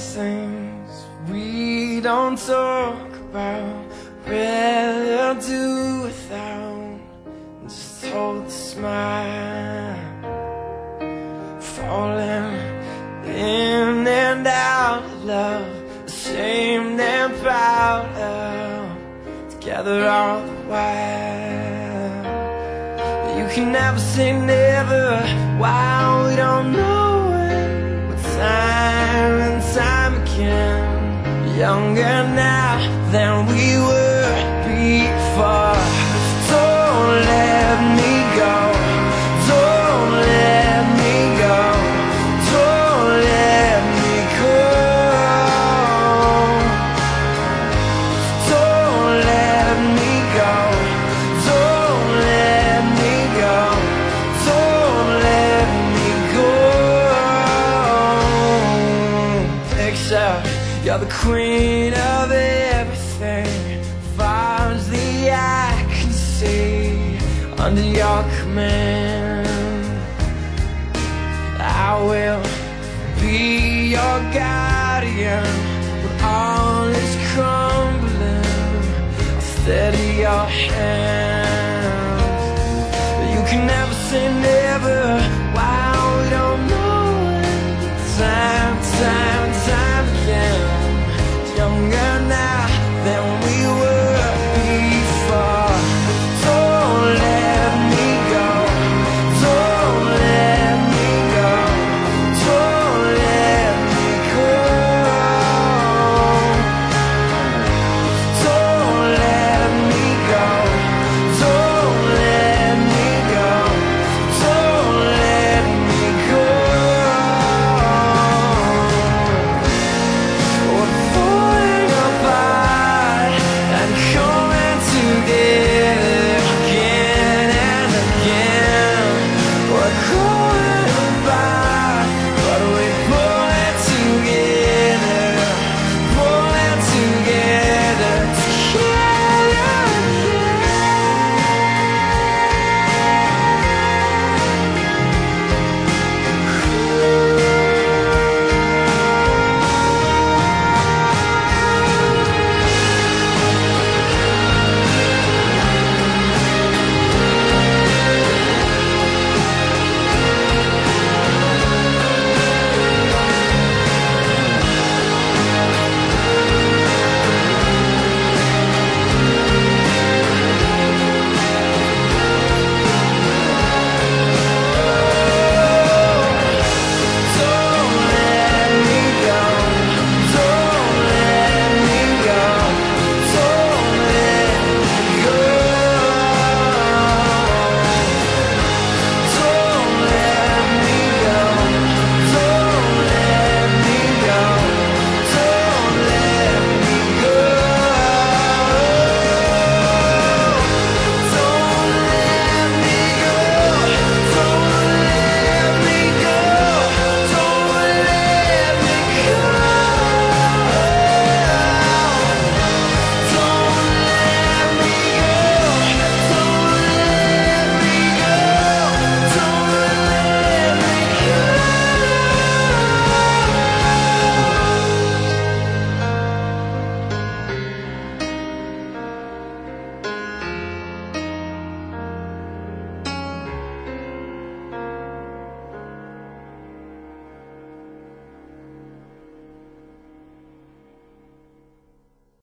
things we don't talk about, rather do without. Just hold the smile, falling in and out of love, ashamed and proud of, together all the while. You can never say never while we don't know when, but time and time again, younger now than we were before. Don't let me go, don't let me go, don't let me go. Don't let me go, don't let me go, don't let me go. Picture you're the queen of everything, far as the eye can see. Under your command, I will be your guardian. When all is crumbling, I'll steady your hands. You can never say